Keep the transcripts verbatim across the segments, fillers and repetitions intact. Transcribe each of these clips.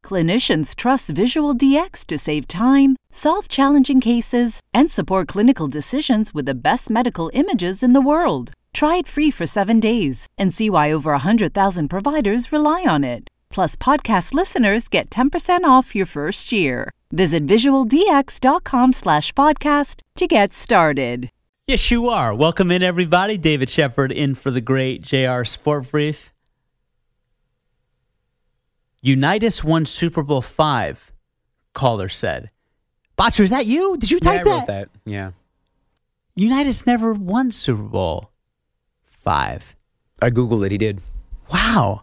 Clinicians trust Visual D X to save time, solve challenging cases, and support clinical decisions with the best medical images in the world. Try it free for seven days and see why over one hundred thousand providers rely on it. Plus, podcast listeners get ten percent off your first year. Visit visualdx.com slash podcast to get started. Yes, you are. Welcome in, everybody. David Shepard in for the great J R Sport Brief. Unitas won Super Bowl five, caller said. Botcher, is that you? Did you type yeah, I that? wrote that, yeah. Unitas never won Super Bowl five. I Googled it, he did. Wow.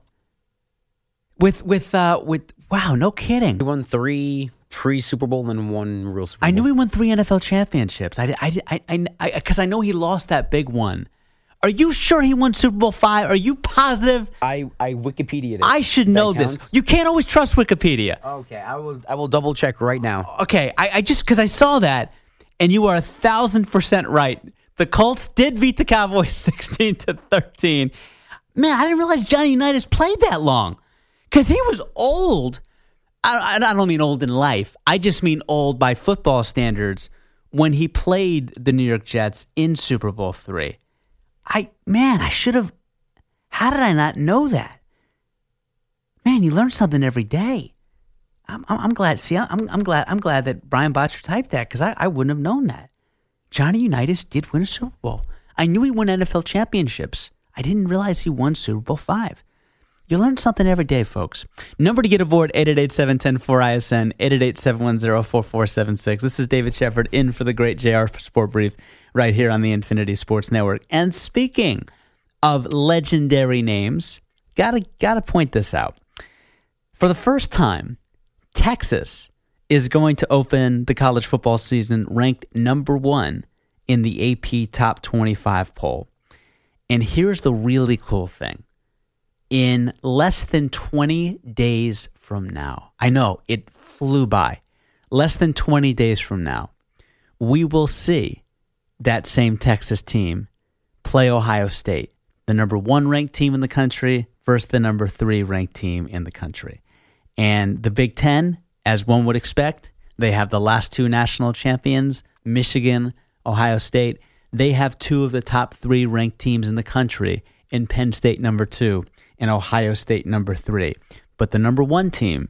With, with, uh, with, wow, no kidding. He won three pre-Super Bowl and one real Super Bowl. I knew he won three N F L championships. I, I, I, I, I, because I know he lost that big one. Are you sure he won Super Bowl five? Are you positive? I, I Wikipedia'd it. I should know this. You can't always trust Wikipedia. Okay, I will I will double check right now. Okay, I, I just, because I saw that, and you are a thousand percent right. The Colts did beat the Cowboys sixteen to thirteen. Man, I didn't realize Johnny Unitas played that long. Because he was old. I, I don't mean old in life. I just mean old by football standards when he played the New York Jets in Super Bowl three. I man, I should have. How did I not know that? Man, you learn something every day. I'm, I'm, I'm glad. See, I'm, I'm glad. I'm glad that Brian Botcher typed that because I, I wouldn't have known that. Johnny Unitas did win a Super Bowl. I knew he won N F L championships. I didn't realize he won Super Bowl five. You learn something every day, folks. Number to get aboard, eight eight eight, seven one zero, four I S N, eight eight eight, seven one zero, four four seven six. This is David Shepard in for the great J R Sport Brief right here on the Infinity Sports Network. And speaking of legendary names, gotta, gotta point this out. For the first time, Texas is going to open the college football season ranked number one in the A P Top twenty-five poll. And here's the really cool thing. In less than twenty days from now, I know it flew by, less than twenty days from now, we will see that same Texas team play Ohio State, the number one ranked team in the country versus the number three ranked team in the country. And the Big Ten, as one would expect, they have the last two national champions, Michigan, Ohio State. They have two of the top three ranked teams in the country in Penn State number two and Ohio State number three. But the number one team,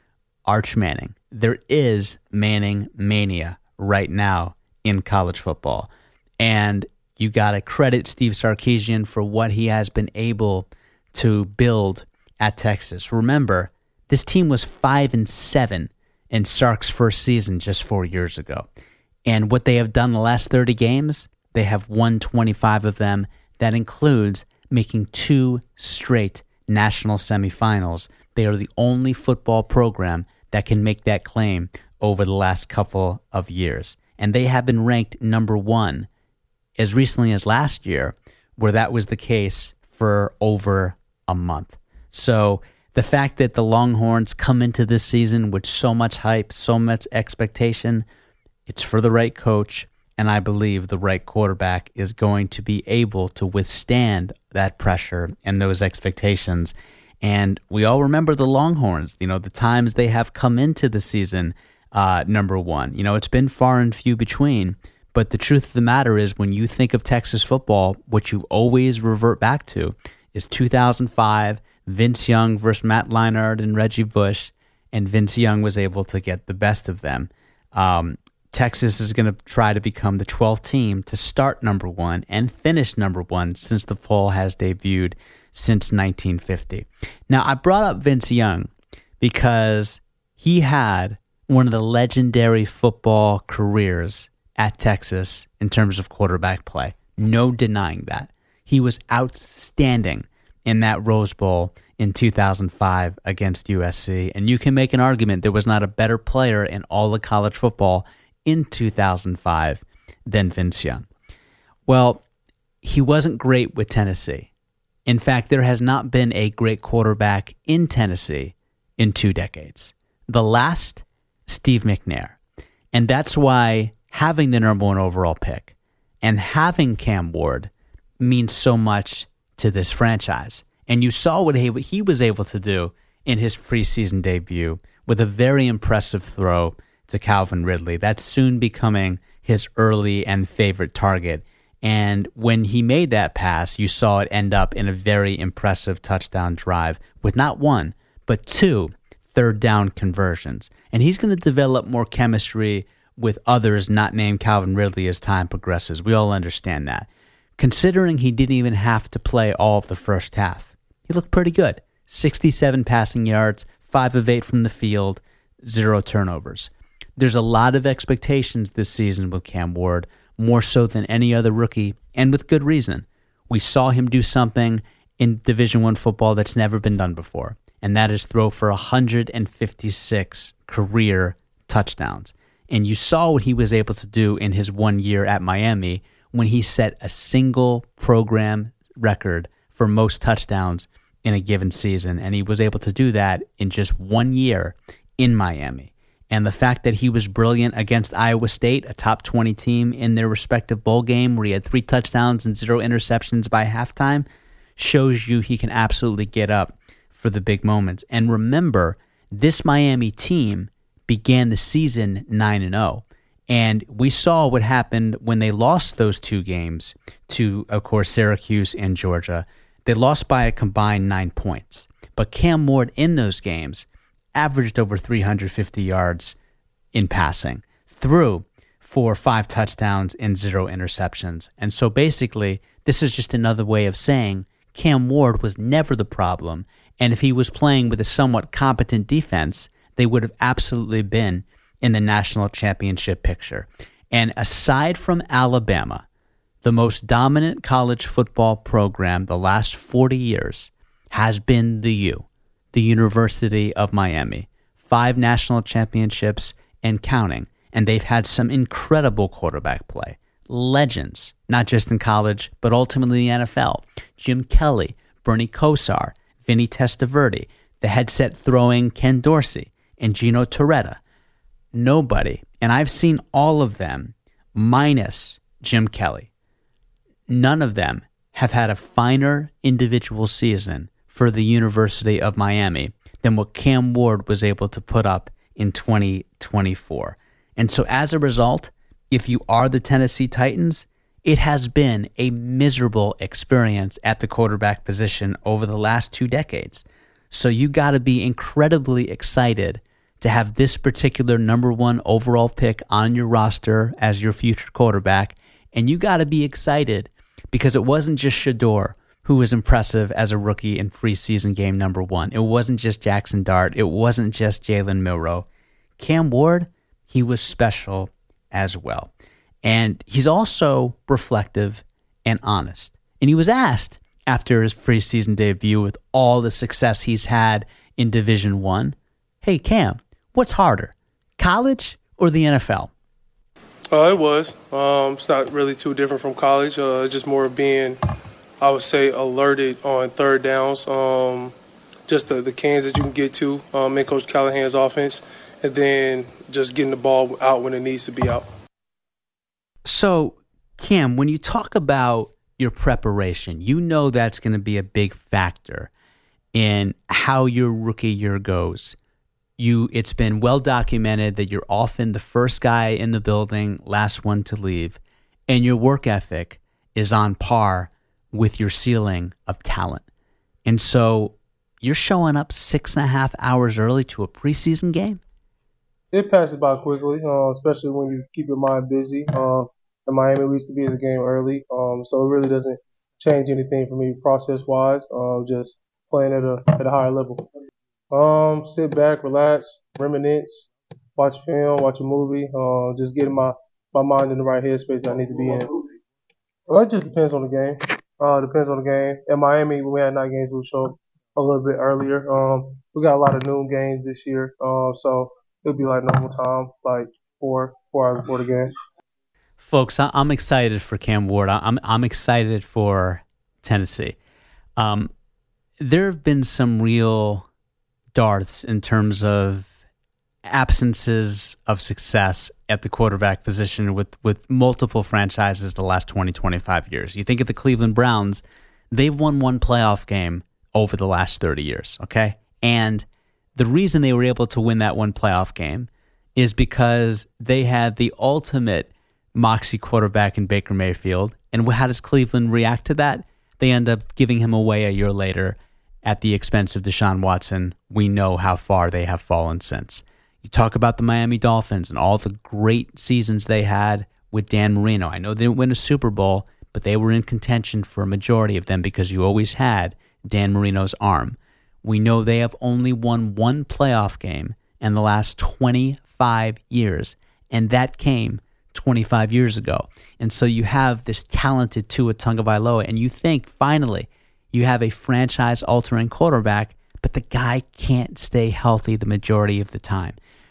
Arch Manning. There is Manning mania right now in college football. And you got to credit Steve Sarkisian for what he has been able to build at Texas. Remember, this team was five and seven in Sark's first season just four years ago. And what they have done the last thirty games, they have won twenty-five of them. That includes making two straight national semifinals. They are the only football program that can make that claim over the last couple of years. And they have been ranked number one as recently as last year, where that was the case for over a month. So the fact that the Longhorns come into this season with so much hype, so much expectation, it's for the right coach. And I believe the right quarterback is going to be able to withstand that pressure and those expectations. And we all remember the Longhorns, you know, the times they have come into the season uh, number one. You know, it's been far and few between. But the truth of the matter is when you think of Texas football, what you always revert back to is two thousand five, Vince Young versus Matt Leinart and Reggie Bush. And Vince Young was able to get the best of them. Um Texas is going to try to become the twelfth team to start number one and finish number one since the poll has debuted since nineteen fifty. Now, I brought up Vince Young because he had one of the legendary football careers at Texas in terms of quarterback play. No denying that. He was outstanding in that Rose Bowl in two thousand five against U S C. And you can make an argument there was not a better player in all of college football in two thousand five than Vince Young. Well, he wasn't great with Tennessee. In fact, there has not been a great quarterback in Tennessee in two decades. The last, Steve McNair. And that's why having the number one overall pick and having Cam Ward means so much to this franchise. And you saw what he, what he was able to do in his preseason debut with a very impressive throw to Calvin Ridley. That's soon becoming his early and favorite target. And when he made that pass, you saw it end up in a very impressive touchdown drive with not one, but two third down conversions. And he's going to develop more chemistry with others not named Calvin Ridley as time progresses. We all understand that. Considering he didn't even have to play all of the first half, he looked pretty good. sixty-seven passing yards, five of eight from the field, zero turnovers. There's a lot of expectations this season with Cam Ward, more so than any other rookie, and with good reason. We saw him do something in Division One football that's never been done before, and that is throw for one hundred fifty-six career touchdowns. And you saw what he was able to do in his one year at Miami when he set a single program record for most touchdowns in a given season, and he was able to do that in just one year in Miami. And the fact that he was brilliant against Iowa State, a top twenty team in their respective bowl game where he had three touchdowns and zero interceptions by halftime, shows you he can absolutely get up for the big moments. And remember, this Miami team began the season nine and oh. And we saw what happened when they lost those two games to, of course, Syracuse and Georgia. They lost by a combined nine points. But Cam Ward in those games averaged over three hundred fifty yards in passing, threw for five touchdowns and zero interceptions. And so basically, this is just another way of saying Cam Ward was never the problem. And if he was playing with a somewhat competent defense, they would have absolutely been in the national championship picture. And aside from Alabama, the most dominant college football program the last forty years has been the U, the University of Miami. Five national championships and counting. And they've had some incredible quarterback play. Legends, not just in college, but ultimately in the N F L. Jim Kelly, Bernie Kosar, Vinny Testaverde, the headset-throwing Ken Dorsey, and Gino Torretta. Nobody, and I've seen all of them, minus Jim Kelly, none of them have had a finer individual season for the University of Miami than what Cam Ward was able to put up in twenty twenty-four. And so as a result, if you are the Tennessee Titans, it has been a miserable experience at the quarterback position over the last two decades. So you got to be incredibly excited to have this particular number one overall pick on your roster as your future quarterback. And you got to be excited because it wasn't just Shador who was impressive as a rookie in preseason game number one. It wasn't just Jackson Dart. It wasn't just Jalen Milroe. Cam Ward, he was special as well. And he's also reflective and honest. And he was asked after his preseason debut with all the success he's had in Division One, hey, Cam, what's harder, college or the N F L? Uh, it was. Um, it's not really too different from college. Uh, it's just more being, I would say, alerted on third downs. Um, just the, the cans that you can get to um, in Coach Callahan's offense, and then just getting the ball out when it needs to be out. So, Cam, when you talk about your preparation, you know that's going to be a big factor in how your rookie year goes. You, it's been well documented that you're often the first guy in the building, last one to leave, and your work ethic is on par with your ceiling of talent. And so you're showing up six and a half hours early to a preseason game? It passes by quickly, uh, especially when you keep your mind busy. Uh, in Miami, we used to be in the game early, um, so it really doesn't change anything for me process-wise, uh, just playing at a at a higher level. Um, sit back, relax, reminisce, watch film, watch a movie, uh, just getting my, my mind in the right headspace that I need to be in. Well, it just depends on the game. Uh, depends on the game. In Miami, when we had night games, we'll show up a little bit earlier. Um, we got a lot of noon games this year, uh, so it'll be like normal time, like four, four hours before the game. Folks, I'm excited for Cam Ward. I'm I'm excited for Tennessee. Um, there have been some real darts in terms of absences of success at the quarterback position with, with multiple franchises the last twenty, twenty-five years. You think of the Cleveland Browns, they've won one playoff game over the last thirty years, okay? And the reason they were able to win that one playoff game is because they had the ultimate moxie quarterback in Baker Mayfield. And how does Cleveland react to that? They end up giving him away a year later at the expense of Deshaun Watson. We know how far they have fallen since. You talk about the Miami Dolphins and all the great seasons they had with Dan Marino. I know they didn't win a Super Bowl, but they were in contention for a majority of them because you always had Dan Marino's arm. We know they have only won one playoff game in the last twenty-five years, and that came twenty-five years ago. And so you have this talented Tua Tagovailoa, and you think, finally, you have a franchise-altering quarterback, but the guy can't stay healthy the majority of the time.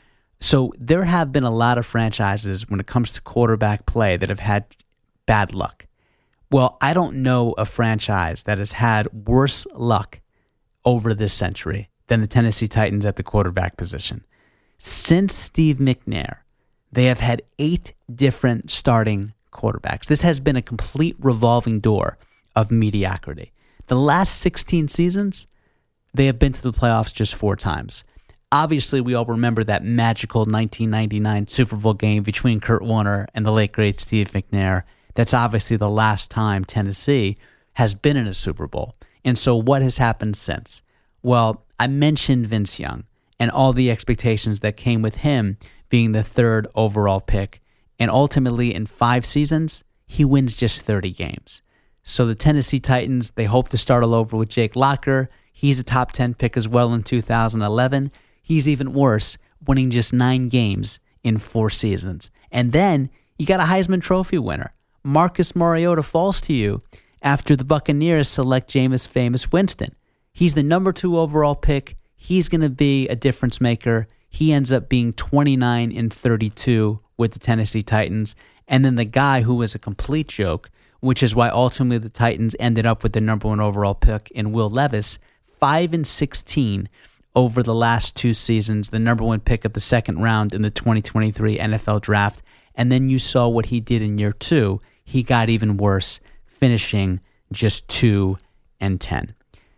So there have been a lot of franchises when it comes to quarterback play that have had bad luck. Well, I don't know a franchise that has had worse luck over this century than the Tennessee Titans at the quarterback position. Since Steve McNair, they have had eight different starting quarterbacks. This has been a complete revolving door of mediocrity. The last sixteen seasons, they have been to the playoffs just four times. Obviously, we all remember that magical nineteen ninety-nine Super Bowl game between Kurt Warner and the late, great Steve McNair. That's obviously the last time Tennessee has been in a Super Bowl. And so what has happened since? Well, I mentioned Vince Young and all the expectations that came with him being the third overall pick. And ultimately, in five seasons, he wins just thirty games. So the Tennessee Titans, they hope to start all over with Jake Locker. He's a top ten pick as well in two thousand eleven. He's even worse, winning just nine games in four seasons. And then you got a Heisman Trophy winner. Marcus Mariota falls to you after the Buccaneers select Jameis Famous Winston. He's the number two overall pick. He's going to be a difference maker. He ends up being twenty-nine and thirty-two with the Tennessee Titans. And then the guy who was a complete joke, which is why ultimately the Titans ended up with the number one overall pick in Will Levis, five and sixteen over the last two seasons, the number one pick of the second round in the twenty twenty-three N F L Draft. And then you saw what he did in year two. He got even worse, finishing just two and ten.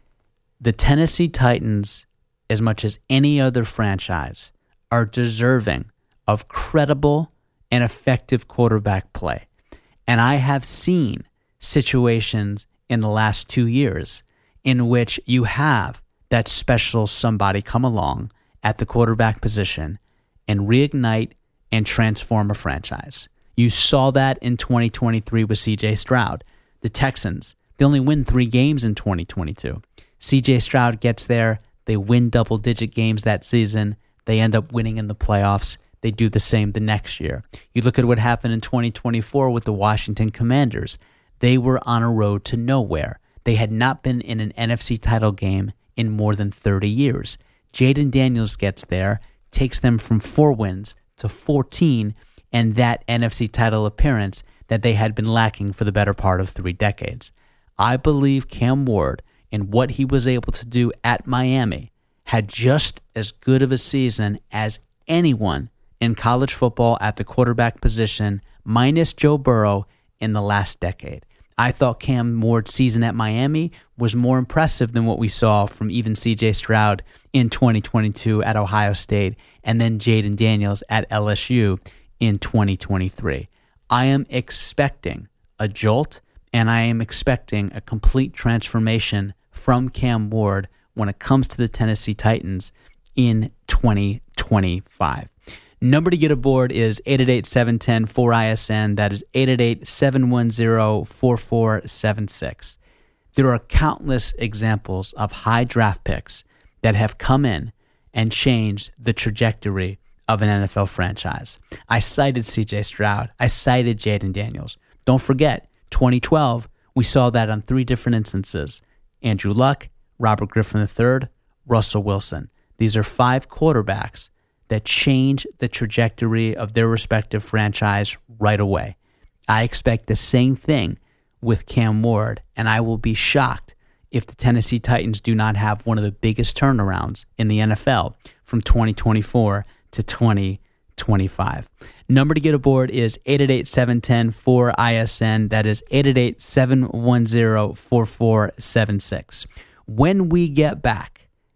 The Tennessee Titans, as much as any other franchise, are deserving of credible and effective quarterback play. And I have seen situations in the last two years in which you have that special somebody come along at the quarterback position and reignite and transform a franchise. You saw that in twenty twenty-three with C J Stroud. The Texans, they only win three games in twenty twenty-two. C J Stroud gets there. They win double-digit games that season. They end up winning in the playoffs. They do the same the next year. You look at what happened in twenty twenty-four with the Washington Commanders. They were on a road to nowhere. They had not been in an N F C title game in more than thirty years. Jaden Daniels gets there, takes them from four wins to fourteen, and that N F C title appearance that they had been lacking for the better part of three decades. I believe Cam Ward and what he was able to do at Miami had just as good of a season as anyone in college football at the quarterback position, minus Joe Burrow, in the last decade. I thought Cam Ward's season at Miami was more impressive than what we saw from even C J Stroud in twenty twenty-two at Ohio State and then Jaden Daniels at L S U in twenty twenty-three. I am expecting a jolt, and I am expecting a complete transformation from Cam Ward when it comes to the Tennessee Titans in twenty twenty-five. Number to get aboard is eight eight eight, seven one zero, four I S N. That is eight eight eight, seven one zero, four four seven six. There are countless examples of high draft picks that have come in and changed the trajectory of an N F L franchise. I cited C J Stroud. I cited Jaden Daniels. Don't forget, twenty twelve, we saw that on three different instances. Andrew Luck, Robert Griffin the third, Russell Wilson. These are five quarterbacks that change the trajectory of their respective franchise right away. I expect the same thing with Cam Ward, and I will be shocked if the Tennessee Titans do not have one of the biggest turnarounds in the N F L from twenty twenty-four to twenty twenty-five. Number to get aboard is eight eight eight, seven one zero, four I S N. That is eight eight eight, seven one zero, four four seven six. When we get back,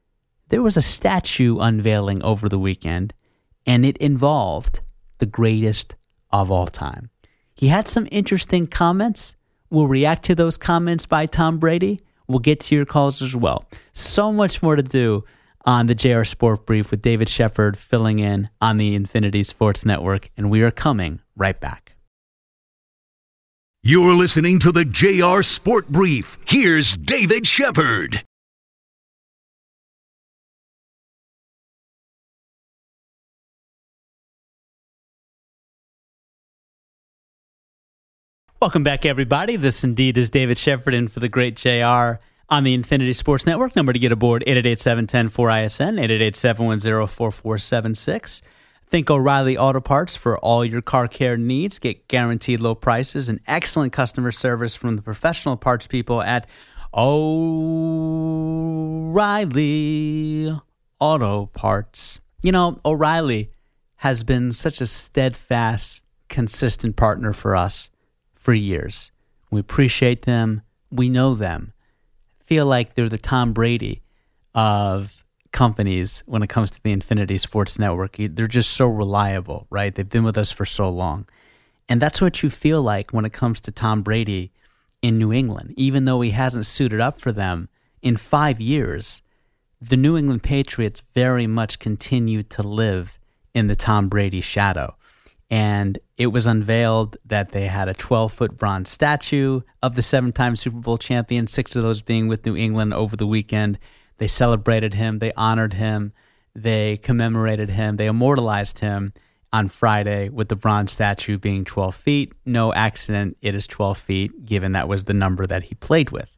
there was a statue unveiling over the weekend, and it involved the greatest of all time. He had some interesting comments. We'll react to those comments by Tom Brady. We'll get to your calls as well. So much more to do on the J R Sport Brief with David Shepard filling in on the Infinity Sports Network, and we are coming right back. You're listening to the J R Sport Brief. Here's David Shepard. Welcome back, everybody. This indeed is David Shepard in for the great J R on the Infinity Sports Network. Number to get aboard, eight eight eight, seven one zero, four I S N, eight eight eight, seven one zero, four four seven six. Think O'Reilly Auto Parts for all your car care needs. Get guaranteed low prices and excellent customer service from the professional parts people at O'Reilly Auto Parts. You know, O'Reilly has been such a steadfast, consistent partner for us for years. We appreciate them. We know them. Feel like they're the Tom Brady of companies when it comes to the Infinity Sports Network. They're just so reliable, right? They've been with us for so long. And that's what you feel like when it comes to Tom Brady in New England. Even though he hasn't suited up for them in five years, the New England Patriots very much continue to live in the Tom Brady shadow. And it was unveiled that they had a twelve-foot bronze statue of the seven-time Super Bowl champion, six of those being with New England over the weekend. They celebrated him. They honored him. They commemorated him. They immortalized him on Friday with the bronze statue being twelve feet. No accident, it is twelve feet, given that was the number that he played with.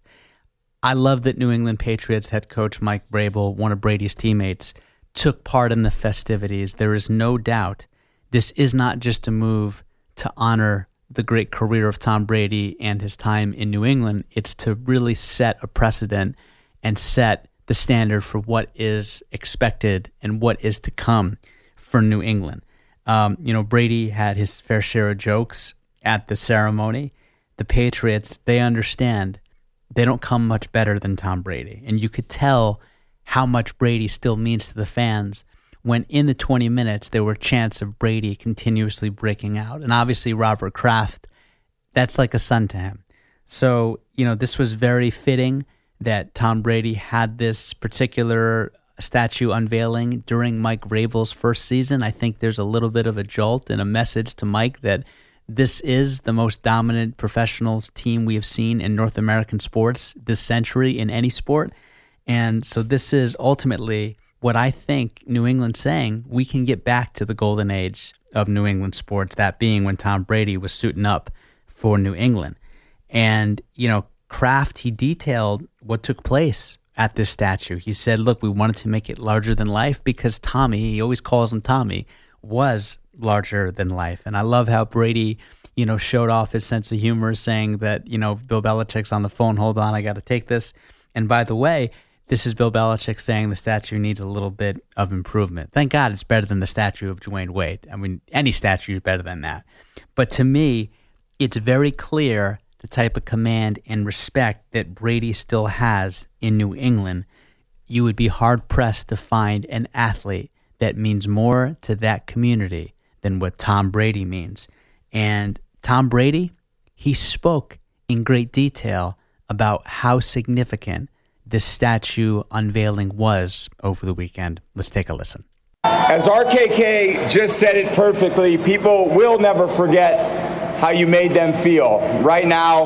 I love that New England Patriots head coach Mike Vrabel, one of Brady's teammates, took part in the festivities. There is no doubt this is not just a move to honor the great career of Tom Brady and his time in New England. It's to really set a precedent and set the standard for what is expected and what is to come for New England. Um, you know, Brady had his fair share of jokes at the ceremony. The Patriots, they understand they don't come much better than Tom Brady. And you could tell how much Brady still means to the fans when in the twenty minutes there were chants of Brady continuously breaking out. And obviously Robert Kraft, that's like a son to him. So, you know, this was very fitting that Tom Brady had this particular statue unveiling during Mike Vrabel's first season. I think there's a little bit of a jolt and a message to Mike that this is the most dominant professional team we have seen in North American sports this century in any sport. And so this is ultimately what I think New England's saying, we can get back to the golden age of New England sports, that being when Tom Brady was suiting up for New England. And, you know, Kraft, he detailed what took place at this statue. He said, look, we wanted to make it larger than life because Tommy, he always calls him Tommy, was larger than life. And I love how Brady, you know, showed off his sense of humor, saying that, you know, Bill Belichick's on the phone, hold on, I got to take this. And by the way, this is Bill Belichick saying the statue needs a little bit of improvement. Thank God it's better than the statue of Dwayne Wade. I mean, any statue is better than that. But to me, it's very clear the type of command and respect that Brady still has in New England. You would be hard-pressed to find an athlete that means more to that community than what Tom Brady means. And Tom Brady, he spoke in great detail about how significant this statue unveiling was over the weekend. Let's take a listen. As R K K just said it perfectly, people will never forget how you made them feel. Right now,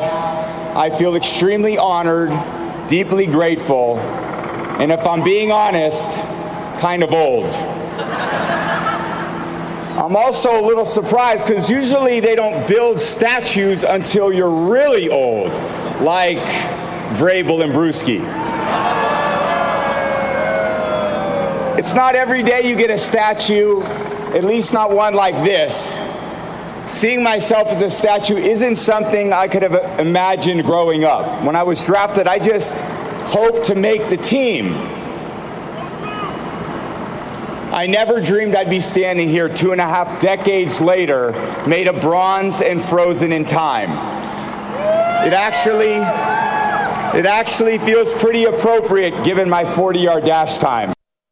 I feel extremely honored, deeply grateful, and if I'm being honest, kind of old. I'm also a little surprised because usually they don't build statues until you're really old, like Vrabel and Brewski. It's not every day you get a statue, at least not one like this. Seeing myself as a statue isn't something I could have imagined growing up. When I was drafted, I just hoped to make the team. I never dreamed I'd be standing here two and a half decades later, made of bronze and frozen in time. It actually, it actually feels pretty appropriate given my forty-yard dash time.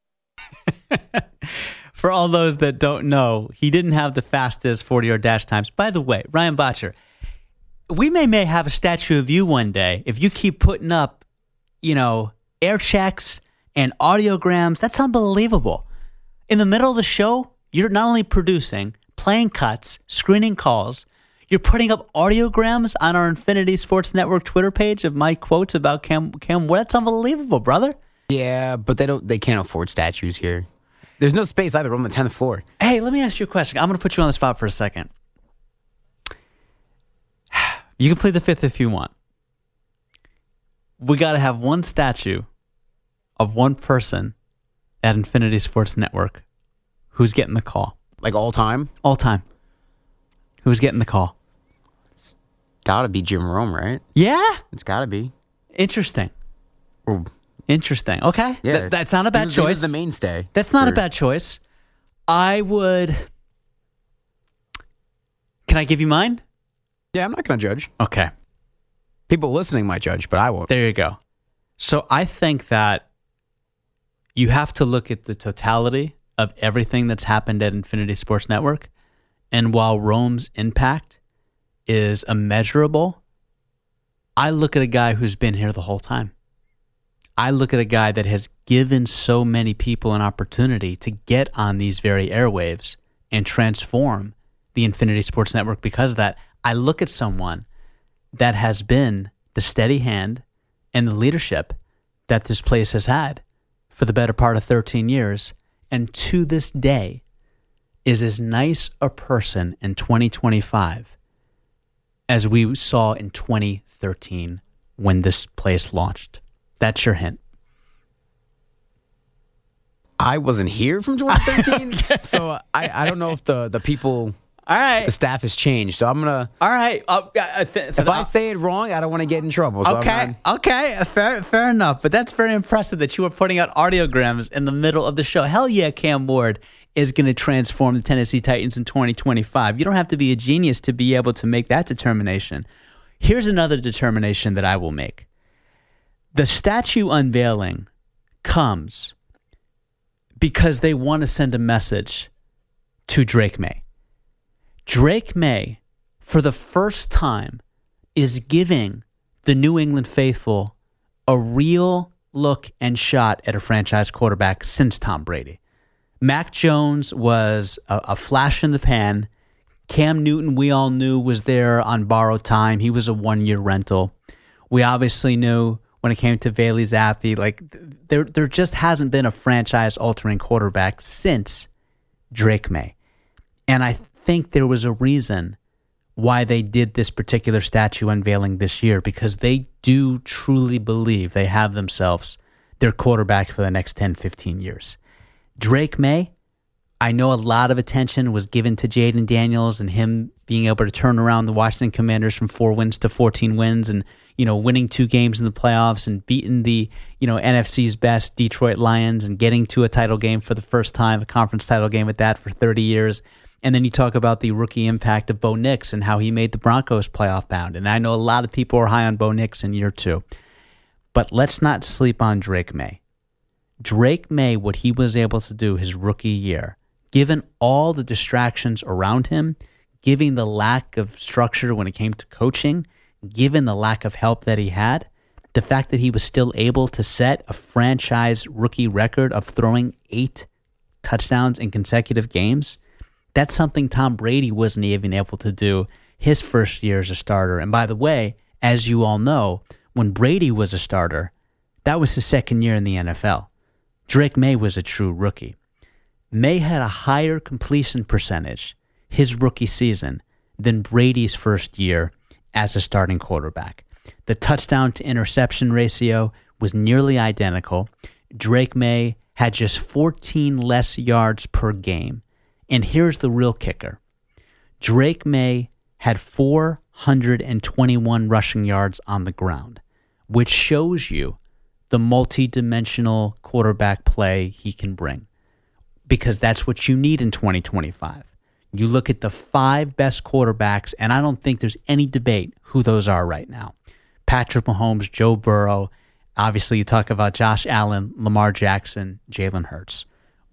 for all those that don't know, he didn't have the fastest forty-yard dash times. By the way, Ryan Botcher, we may may have a statue of you one day if you keep putting up, you know, air checks and audiograms. That's unbelievable. In the middle of the show, you're not only producing, playing cuts, screening calls, you're putting up audiograms on our Infinity Sports Network Twitter page of my quotes about Cam Cam Ward. That's unbelievable, brother. Yeah, but they don't. They can't afford statues here. There's no space either. We're on the tenth floor. Hey, let me ask you a question. I'm going to put you on the spot for a second. You can plead the fifth if you want. We got to have one statue of one person at Infinity Sports Network who's getting the call. Like all time? All time. Who's getting the call? It's gotta be Jim Rome, right? Yeah? It's gotta be. Interesting. Or, Interesting. Okay. yeah. Th- that's not a bad he was, choice. He was the mainstay. That's not for, a bad choice. I would... Can I give you mine? Yeah, I'm not gonna judge. Okay. People listening might judge, but I won't. There you go. So I think that you have to look at the totality of everything that's happened at Infinity Sports Network. And while Rome's impact is immeasurable, I look at a guy who's been here the whole time. I look at a guy that has given so many people an opportunity to get on these very airwaves and transform the Infinity Sports Network because of that. I look at someone that has been the steady hand and the leadership that this place has had for the better part of thirteen years, and to this day is as nice a person in twenty twenty-five as we saw in twenty thirteen when this place launched. That's your hint. I wasn't here from twenty thirteen, okay. so I, I don't know if the, the people... All right. The staff has changed, so I'm going to... All right. Uh, uh, th- if I say it wrong, I don't want to get in trouble. So okay. I'm okay. Fair fair enough. But that's very impressive that you were putting out audiograms in the middle of the show. Hell yeah, Cam Ward is going to transform the Tennessee Titans in twenty twenty-five. You don't have to be a genius to be able to make that determination. Here's another determination that I will make. The statue unveiling comes because they want to send a message to Drake May. Drake May, for the first time, is giving the New England faithful a real look and shot at a franchise quarterback since Tom Brady. Mac Jones was a, a flash in the pan. Cam Newton, we all knew, was there on borrowed time. He was a one-year rental. We obviously knew when it came to Bailey Zappi, like there, there just hasn't been a franchise-altering quarterback since Drake May. And I think there was a reason why they did this particular statue unveiling this year, because they do truly believe they have themselves their quarterback for the next ten, fifteen years. Drake May, I know a lot of attention was given to Jaden Daniels and him being able to turn around the Washington Commanders from four wins to fourteen wins and, you know, winning two games in the playoffs and beating the, you know, N F C's best Detroit Lions and getting to a title game for the first time, a conference title game at that for thirty years. And then you talk about the rookie impact of Bo Nix and how he made the Broncos playoff bound. And I know a lot of people are high on Bo Nix in year two. But let's not sleep on Drake May. Drake May, what he was able to do his rookie year, given all the distractions around him, given the lack of structure when it came to coaching, given the lack of help that he had, the fact that he was still able to set a franchise rookie record of throwing eight touchdowns in consecutive games, that's something Tom Brady wasn't even able to do his first year as a starter. And by the way, as you all know, when Brady was a starter, that was his second year in the N F L. Drake May was a true rookie. May had a higher completion percentage his rookie season than Brady's first year as a starting quarterback. The touchdown to interception ratio was nearly identical. Drake May had just fourteen less yards per game. And here's the real kicker. Drake May had four hundred twenty-one rushing yards on the ground, which shows you the multi-dimensional quarterback play he can bring, because that's what you need in twenty twenty-five. You look at the five best quarterbacks, and I don't think there's any debate who those are right now. Patrick Mahomes, Joe Burrow, obviously you talk about Josh Allen, Lamar Jackson, Jalen Hurts.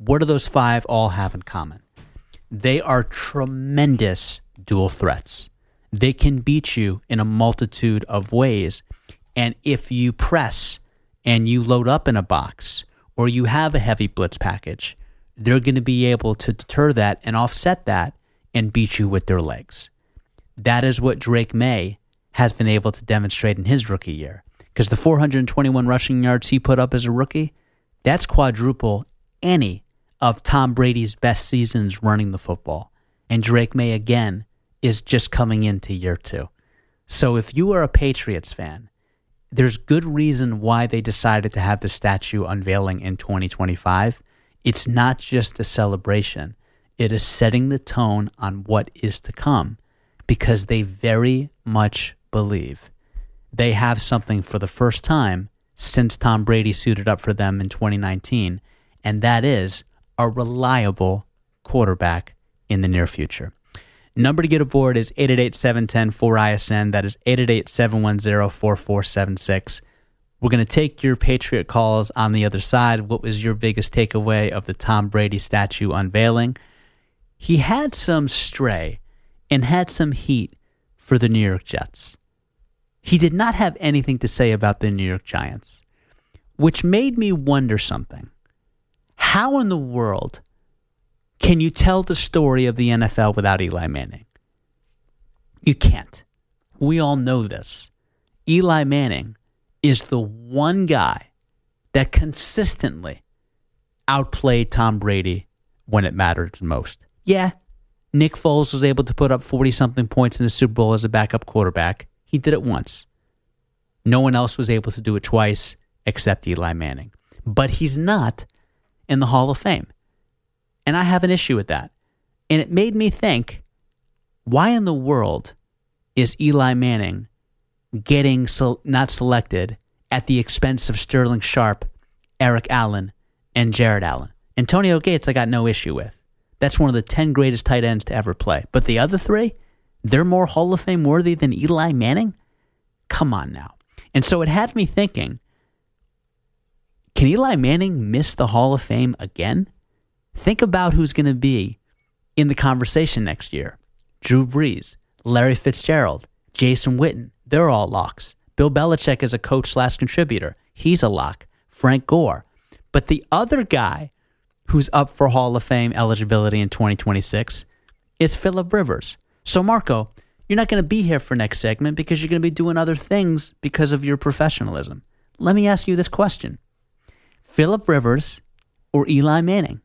What do those five all have in common? They are tremendous dual threats. They can beat you in a multitude of ways. And if you press and you load up in a box or you have a heavy blitz package, they're going to be able to deter that and offset that and beat you with their legs. That is what Drake May has been able to demonstrate in his rookie year. Because the four hundred twenty-one rushing yards he put up as a rookie, that's quadruple any of Tom Brady's best seasons running the football. And Drake May, again, is just coming into year two. So if you are a Patriots fan, there's good reason why they decided to have the statue unveiling in twenty twenty-five. It's not just a celebration. It is setting the tone on what is to come because they very much believe they have something for the first time since Tom Brady suited up for them in twenty nineteen, and that is a reliable quarterback in the near future. Number to get aboard is eight eight eight, seven one zero, four I S N. That is eight eight eight, seven one zero, four four seven six. We're going to take your Patriot calls on the other side. What was your biggest takeaway of the Tom Brady statue unveiling? He had some stray and had some heat for the New York Jets. He did not have anything to say about the New York Giants, which made me wonder something. How in the world can you tell the story of the N F L without Eli Manning? You can't. We all know this. Eli Manning is the one guy that consistently outplayed Tom Brady when it mattered most. Yeah, Nick Foles was able to put up forty-something points in the Super Bowl as a backup quarterback. He did it once. No one else was able to do it twice except Eli Manning. But he's not in the Hall of Fame. And I have an issue with that. And it made me think, why in the world is Eli Manning getting so, not selected at the expense of Sterling Sharp, Eric Allen, and Jared Allen? Antonio Gates I got no issue with. That's one of the ten greatest tight ends to ever play. But the other three, they're more Hall of Fame worthy than Eli Manning? Come on now. And so it had me thinking, can Eli Manning miss the Hall of Fame again? Think about who's going to be in the conversation next year. Drew Brees, Larry Fitzgerald, Jason Witten, they're all locks. Bill Belichick is a coach slash contributor. He's a lock. Frank Gore. But the other guy who's up for Hall of Fame eligibility in twenty twenty-six is Phillip Rivers. So, Marco, you're not going to be here for next segment because you're going to be doing other things because of your professionalism. Let me ask you this question. Phillip Rivers or Eli Manning?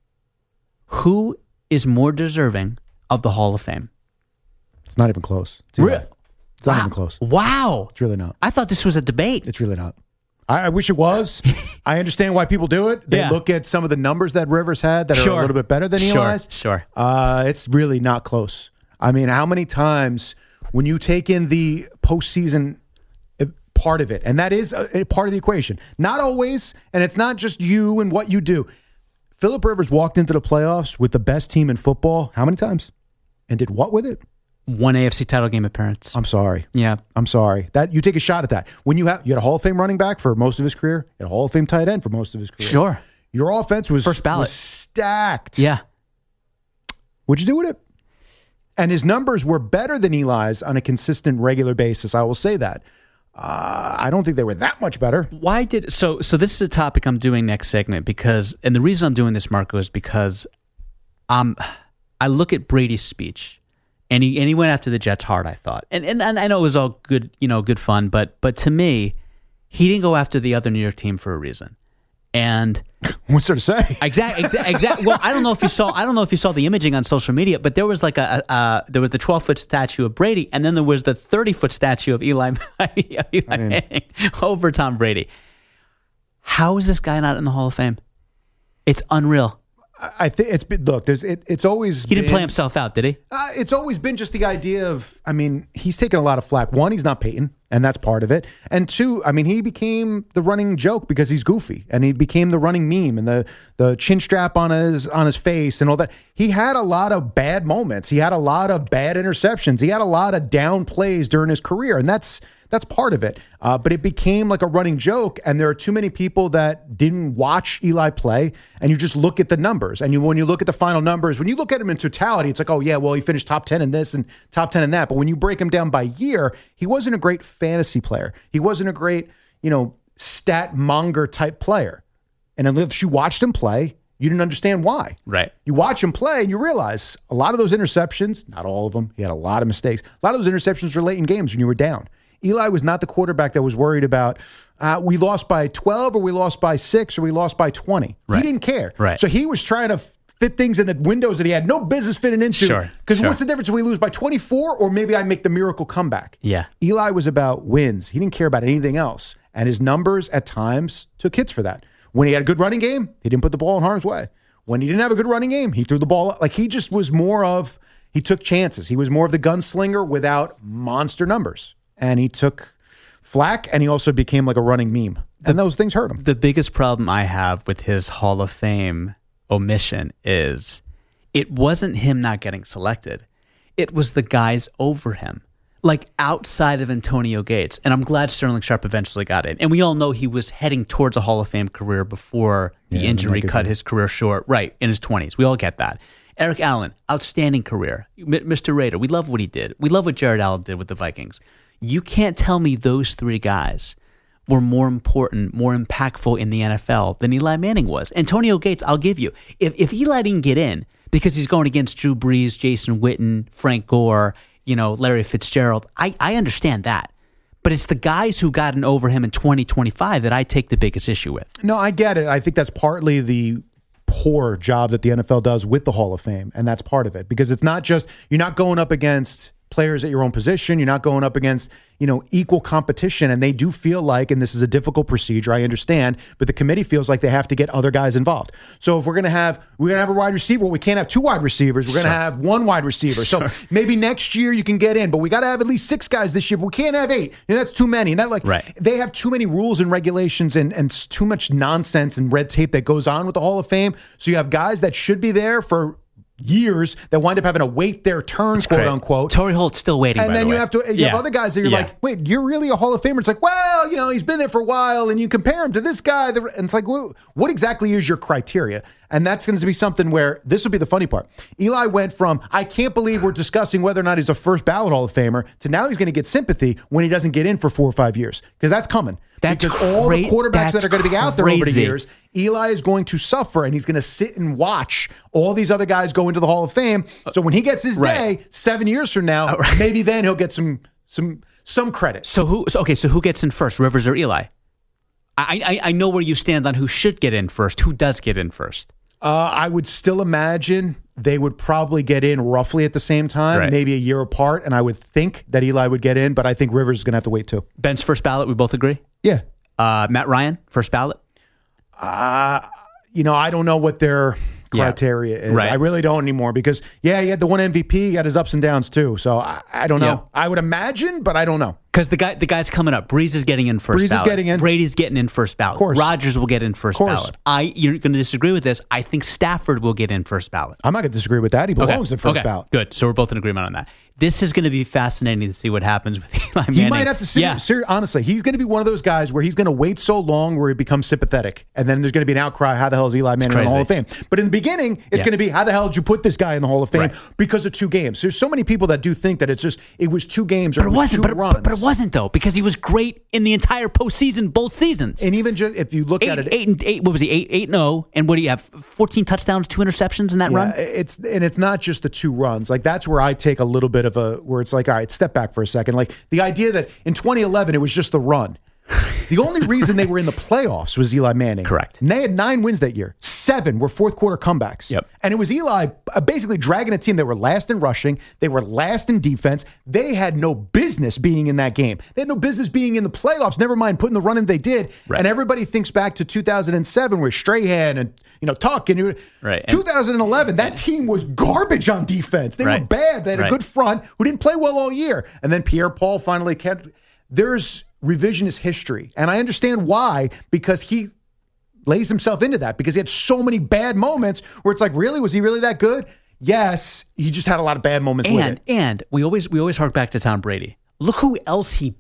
Who is more deserving of the Hall of Fame? It's not even close. It's, Re- it's not wow. even close. Wow. It's really not. I thought this was a debate. It's really not. I, I wish it was. I understand why people do it. They Yeah. look at some of the numbers that Rivers had that Sure. are a little bit better than Sure, Eli's. sure. Uh, it's really not close. I mean, how many times when you take in the postseason part of it, and that is a, a part of the equation, not always, and it's not just you and what you do. Phillip Rivers walked into the playoffs with the best team in football how many times? And did what with it? One A F C title game appearance. I'm sorry. Yeah. I'm sorry. That you take a shot at that. When you have you had a Hall of Fame running back for most of his career, you had a Hall of Fame tight end for most of his career. Sure. Your offense was First ballot. was stacked. Yeah. What'd you do with it? And his numbers were better than Eli's on a consistent, regular basis. I will say that. Uh, I don't think they were that much better. Why did so? So this is a topic I'm doing next segment because, and the reason I'm doing this, Marco, is because um, I look at Brady's speech, and he and he went after the Jets hard. I thought, and and, and I know it was all good, you know, good fun, but but to me, he didn't go after the other New York team for a reason. And what's there to say? Exactly. Exactly. Exact, well, I don't know if you saw. I don't know if you saw the imaging on social media, but there was like a, a uh, there was the twelve foot statue of Brady, and then there was the thirty foot statue of Eli, Eli Manning over Tom Brady. How is this guy not in the Hall of Fame? It's unreal. I think it's been, look. There's it, it's always he didn't been, play himself out, did he? Uh, it's always been just the idea of. I mean, he's taken a lot of flack. One, he's not Peyton, and that's part of it. And two, I mean, he became the running joke because he's goofy, and he became the running meme and the the chin strap on his on his face and all that. He had a lot of bad moments. He had a lot of bad interceptions. He had a lot of down plays during his career, and that's That's part of it. Uh, but it became like a running joke, and there are too many people that didn't watch Eli play, and you just look at the numbers. And you, when you look at the final numbers, when you look at him in totality, it's like, oh, yeah, well, he finished top ten in this and top ten in that. But when you break him down by year, he wasn't a great fantasy player. He wasn't a great, you know, stat monger type player. And if you watched him play, you didn't understand why. Right. You watch him play and you realize a lot of those interceptions, not all of them, he had a lot of mistakes. A lot of those interceptions were late in games when you were down. Eli was not the quarterback that was worried about, uh, we lost by twelve or we lost by six or we lost by twenty. Right. He didn't care. Right. So he was trying to fit things in the windows that he had no business fitting into. Sure. Because sure. what's the difference if we lose by twenty-four or maybe I make the miracle comeback? Yeah. Eli was about wins. He didn't care about anything else. And his numbers at times took hits for that. When he had a good running game, he didn't put the ball in harm's way. When he didn't have a good running game, he threw the ball. Like he just was more of, he took chances. He was more of the gunslinger without monster numbers. And he took flack, and he also became like a running meme. And those things hurt him. The biggest problem I have with his Hall of Fame omission is it wasn't him not getting selected. It was the guys over him. Like outside of Antonio Gates. And I'm glad Sterling Sharp eventually got in. And we all know he was heading towards a Hall of Fame career before the Yeah, injury cut sense. his career short. Right, in his twenties. We all get that. Eric Allen, outstanding career. M- Mister Raider, we love what he did. We love what Jared Allen did with the Vikings. You can't tell me those three guys were more important, more impactful in the N F L than Eli Manning was. Antonio Gates, I'll give you. If, if Eli didn't get in because he's going against Drew Brees, Jason Witten, Frank Gore, you know, Larry Fitzgerald, I, I understand that. But it's the guys who got in over him in twenty twenty-five that I take the biggest issue with. No, I get it. I think that's partly the poor job that the N F L does with the Hall of Fame, and that's part of it. Because it's not just, you're not going up against players at your own position. You're not going up against, you know, equal competition. And they do feel like, and this is a difficult procedure, I understand, but the committee feels like they have to get other guys involved. So if we're going to have, we're going to have a wide receiver, well, we can't have two wide receivers. We're going to Sure. have one wide receiver. So Sure. maybe next year you can get in, but we got to have at least six guys this year, but we can't have eight. And that's too many. And that like, Right. they have too many rules and regulations and, and too much nonsense and red tape that goes on with the Hall of Fame. So you have guys that should be there for years that wind up having to wait their turn, quote Great. unquote. Torrey Holt's still waiting, And by then the you way. have to, you Yeah. have other guys that you're Yeah. like, wait, you're really a Hall of Famer? It's like, well, you know, he's been there for a while, and you compare him to this guy. that- And it's like, well, what exactly is your criteria? And that's going to be something where this will be the funny part. Eli went from, I can't believe we're discussing whether or not he's a first ballot Hall of Famer, to now he's going to get sympathy when he doesn't get in for four or five years. Because that's coming. That's because all the cra- quarterbacks that that's are going to be out there over the crazy. years, Eli is going to suffer, and he's going to sit and watch all these other guys go into the Hall of Fame. So when he gets his Right. day, seven years from now, Uh, right. maybe then he'll get some some some credit. So who? So, okay, so who gets in first, Rivers or Eli? I, I I know where you stand on who should get in first. Who does get in first? Uh, I would still imagine they would probably get in roughly at the same time, Right. maybe a year apart, and I would think that Eli would get in, but I think Rivers is going to have to wait too. Ben's first ballot. We both agree. Yeah. Uh, Matt Ryan, first ballot. Uh, you know, I don't know what their Yeah. criteria is. Right. I really don't anymore because, yeah, he had the one M V P, he had his ups and downs too. So I, I don't know. Yeah. I would imagine, but I don't know. Because the guy, the guy's coming up. Breeze is getting in first Breeze is ballot. getting in. Brady's getting in first ballot. Of course. Rodgers will get in first Of course. ballot. I, you're going to disagree with this. I think Stafford will get in first ballot. I'm not going to disagree with that. He belongs okay. in first okay. ballot. Good. So we're both in agreement on that. This is going to be fascinating to see what happens with Eli Manning. He might have to see. Yeah. Ser- honestly, he's going to be one of those guys where he's going to wait so long where he becomes sympathetic, and then there's going to be an outcry. How the hell is Eli Manning in the Hall of Fame? But in the beginning, it's Yeah. going to be how the hell did you put this guy in the Hall of Fame Right. because of two games? There's so many people that do think that it's just it was two games or But it was wasn't. two But, runs. but, but it wasn't though, because he was great in the entire postseason, both seasons. And even just if you look Eight, at it, eight and eight. What was he? Eight, eight and zero. And what do you have? Fourteen touchdowns, two interceptions in that yeah, run. it's and it's not just the two runs. Like that's where I take a little bit of a where it's like, all right, step back for a second. Like the idea that in twenty eleven it was just the run. The only reason they were in the playoffs was Eli Manning. Correct. And they had nine wins that year. Seven were fourth quarter comebacks. Yep. And it was Eli uh, basically dragging a team. They were last in rushing. They were last in defense. They had no business being in that game. They had no business being in the playoffs. Never mind putting the run in they did. Right. And everybody thinks back to two thousand seven where Strahan and you know Tuck and Right. two thousand eleven. That team was garbage on defense. They Right. were bad. They had Right. a good front who didn't play well all year. And then Pierre Paul finally kept. There's revisionist history. And I understand why, because he lays himself into that because he had so many bad moments where it's like, really? Was he really that good? Yes. He just had a lot of bad moments with And it. and we always we always hark back to Tom Brady. Look who else he beat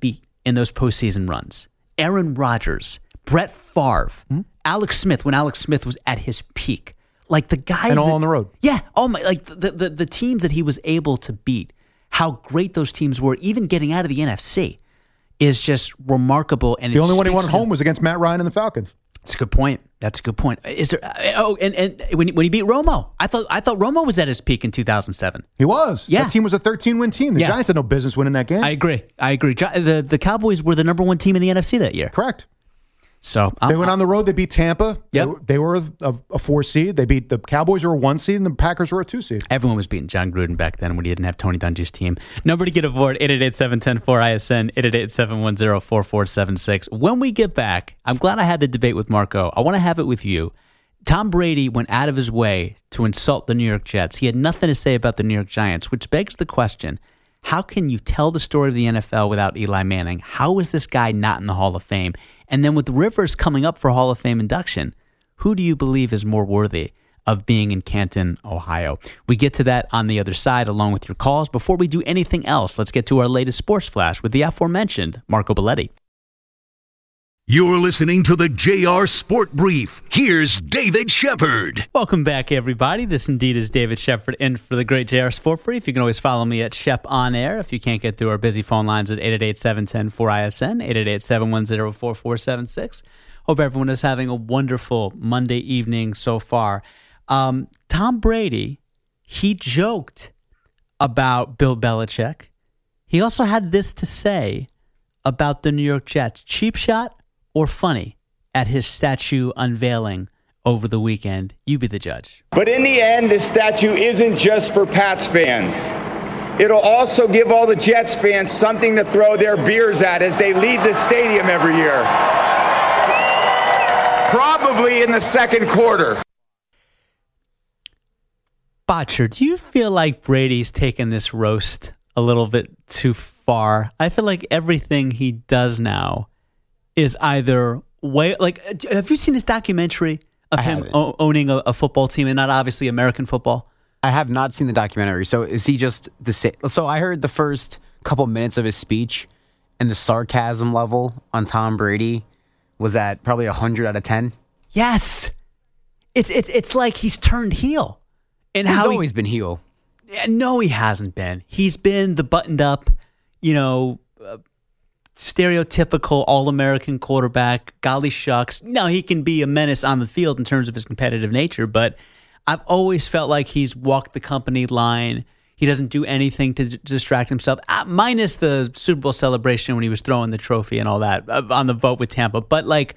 in those postseason runs. Aaron Rodgers, Brett Favre, hmm? Alex Smith, when Alex Smith was at his peak. Like the guys. And all that, on the road. Yeah. Oh my, like the, the, the teams that he was able to beat, how great those teams were, even getting out of the N F C, is just remarkable. And the only one he won at home was against Matt Ryan and the Falcons. That's a good point. That's a good point. Is there? Oh, and, and when he, when he beat Romo, I thought I thought Romo was at his peak in two thousand seven. He was. Yeah, that team was a thirteen-win team. The yeah. Giants had no business winning that game. I agree. I agree. The the Cowboys were the number one team in the N F C that year. Correct. So um, they went on the road. They beat Tampa. Yep. They, they were a, a four seed. They beat the Cowboys were a one seed, and the Packers were a two seed. Everyone was beating John Gruden back then when he didn't have Tony Dungy's team. Number to get aboard, eight eight eight, seven one zero, four I S N, eight eight eight, seven one zero, four four seven six. When we get back, I'm glad I had the debate with Marco. I want to have it with you. Tom Brady went out of his way to insult the New York Jets. He had nothing to say about the New York Giants, which begs the question, how can you tell the story of the N F L without Eli Manning? How is this guy not in the Hall of Fame? And then with Rivers coming up for Hall of Fame induction, who do you believe is more worthy of being in Canton, Ohio? We get to that on the other side along with your calls. Before we do anything else, let's get to our latest sports flash with the aforementioned Marco Belletti. You're listening to the J R Sport Brief. Here's David Shepard. Welcome back, everybody. This indeed is David Shepard in for the great J R Sport Brief. You can always follow me at Shep On Air if you can't get through our busy phone lines at eight eight eight, seven one zero, four I S N, eight eight eight, seven one zero, four four seven six. Hope everyone is having a wonderful Monday evening so far. Um, Tom Brady, he joked about Bill Belichick. He also had this to say about the New York Jets. Cheap shot or funny at his statue unveiling over the weekend? You be the judge. But in the end, this statue isn't just for Pats fans. It'll also give all the Jets fans something to throw their beers at as they leave the stadium every year. Probably in the second quarter. Botcher, do you feel like Brady's taken this roast a little bit too far? I feel like everything he does now is either way, like, have you seen this documentary of I him haven't. o- owning a, a football team and not obviously American football? I have not seen the documentary. So is he just the same? So I heard the first couple minutes of his speech, and the sarcasm level on Tom Brady was at probably one hundred out of ten. Yes. It's it's it's like he's turned heel. And He's how always he, been heel. No, he hasn't been. He's been the buttoned up, you know, uh, stereotypical all-American quarterback. Golly shucks. No, he can be a menace on the field in terms of his competitive nature, but I've always felt like he's walked the company line. He doesn't do anything to d- distract himself, uh, minus the Super Bowl celebration when he was throwing the trophy and all that uh, on the vote with Tampa. But like,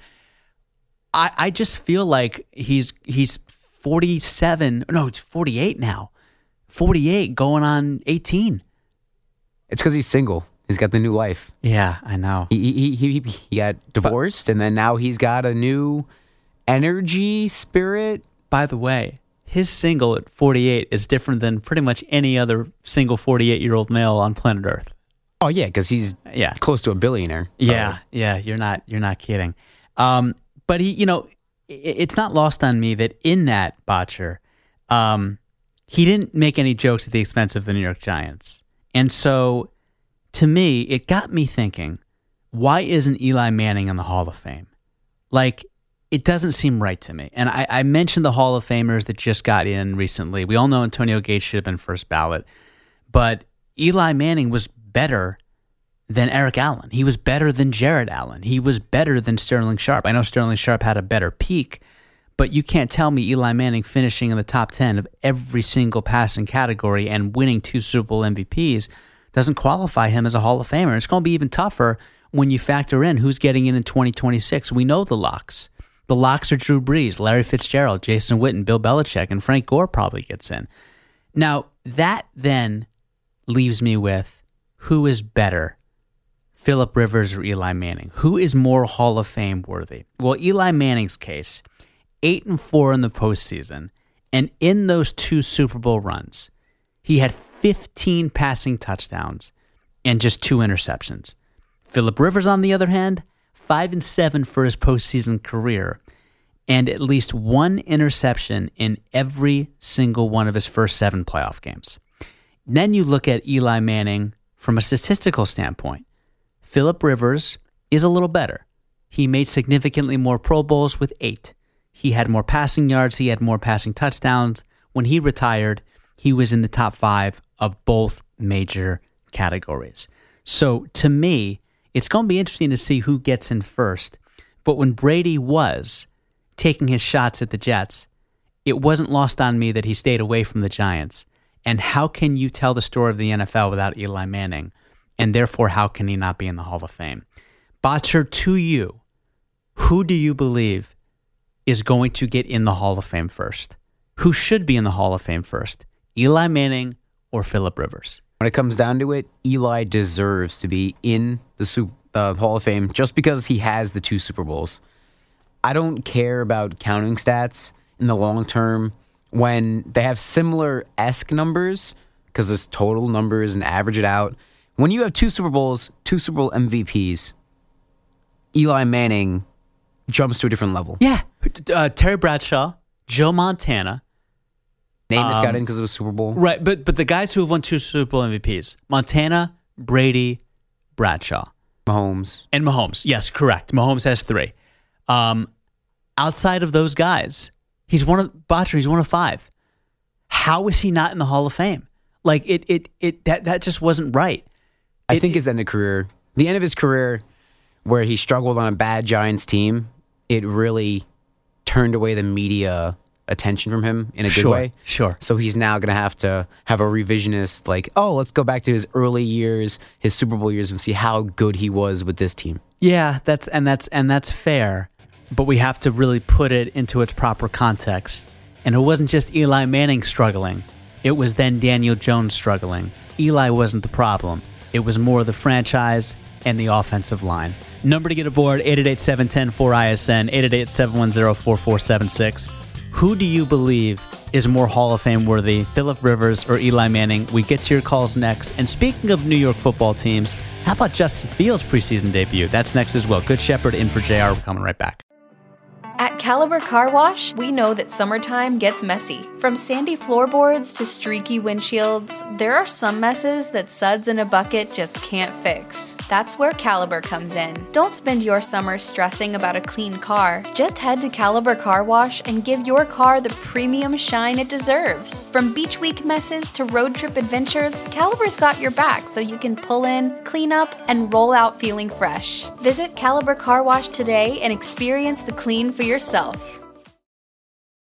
I, I just feel like he's he's forty-seven. No, it's forty-eight now. forty-eight going on eighteen. It's because he's single. He's got the new life. Yeah, I know. He he he, he got divorced, and then now he's got a new energy, spirit. By the way, his single at forty-eight is different than pretty much any other single forty-eight-year-old male on planet Earth. Oh yeah, because he's Yeah. close to a billionaire. Yeah, yeah, you're not you're not kidding. Um, but he, you know, it, it's not lost on me that in that Botcher, um, he didn't make any jokes at the expense of the New York Giants, and so to me, it got me thinking: why isn't Eli Manning in the Hall of Fame? Like, it doesn't seem right to me. And I, I mentioned the Hall of Famers that just got in recently. We all know Antonio Gates should have been first ballot, but Eli Manning was better than Eric Allen. He was better than Jared Allen. He was better than Sterling Sharp. I know Sterling Sharp had a better peak, but you can't tell me Eli Manning finishing in the top ten of every single passing category and winning two Super Bowl M V Ps doesn't qualify him as a Hall of Famer. It's going to be even tougher when you factor in who's getting in in twenty twenty-six. We know the locks. The locks are Drew Brees, Larry Fitzgerald, Jason Witten, Bill Belichick, and Frank Gore probably gets in. Now, that then leaves me with who is better, Phillip Rivers or Eli Manning? Who is more Hall of Fame worthy? Well, Eli Manning's case, eight and four in the postseason, and in those two Super Bowl runs, he had fifteen passing touchdowns and just two interceptions. Phillip Rivers, on the other hand, five and seven for his postseason career, and at least one interception in every single one of his first seven playoff games. Then you look at Eli Manning from a statistical standpoint. Phillip Rivers is a little better. He made significantly more Pro Bowls with eight. He had more passing yards. He had more passing touchdowns. When he retired, he was in the top five of both major categories. So to me, it's going to be interesting to see who gets in first. But when Brady was taking his shots at the Jets, it wasn't lost on me that he stayed away from the Giants. And how can you tell the story of the N F L without Eli Manning? And therefore, how can he not be in the Hall of Fame? Botcher, to you, who do you believe is going to get in the Hall of Fame first? Who should be in the Hall of Fame first? Eli Manning or Phillip Rivers? When it comes down to it, Eli deserves to be in the Super, uh, Hall of Fame just because he has the two Super Bowls. I don't care about counting stats in the long term when they have similar-esque numbers because there's total numbers and average it out. When you have two Super Bowls, two Super Bowl M V Ps, Eli Manning jumps to a different level. Yeah. Uh, Terry Bradshaw, Joe Montana. Namath um, got in because of a Super Bowl. Right, but but the guys who have won two Super Bowl M V Ps, Montana, Brady, Bradshaw. Mahomes. And Mahomes. Yes, correct. Mahomes has three. Um, outside of those guys, he's one of, Botcher, he's one of five. How is he not in the Hall of Fame? Like, it, it, it, that, that just wasn't right. I It- think his end of career, the end of his career, where he struggled on a bad Giants team, it really turned away the media attention from him in a good Sure, way. sure. So he's now going to have to have a revisionist, like, oh, let's go back to his early years, his Super Bowl years, and see how good he was with this team. Yeah, that's and that's and that's fair, but we have to really put it into its proper context. And it wasn't just Eli Manning struggling. It was then Daniel Jones struggling. Eli wasn't the problem. It was more the franchise and the offensive line. Number to get aboard, eight eight eight, seven one zero, four I S N, eight eight eight, seven one zero, four four seven six. Who do you believe is more Hall of Fame worthy, Phillip Rivers or Eli Manning? We get to your calls next. And speaking of New York football teams, how about Justin Fields' preseason debut? That's next as well. Good Shepherd in for J R. We're coming right back. At Caliber Car Wash, we know that summertime gets messy. From sandy floorboards to streaky windshields, there are some messes that suds in a bucket just can't fix. That's where Caliber comes in. Don't spend your summer stressing about a clean car. Just head to Caliber Car Wash and give your car the premium shine it deserves. From beach week messes to road trip adventures, Caliber's got your back so you can pull in, clean up, and roll out feeling fresh. Visit Caliber Car Wash today and experience the clean for yourself.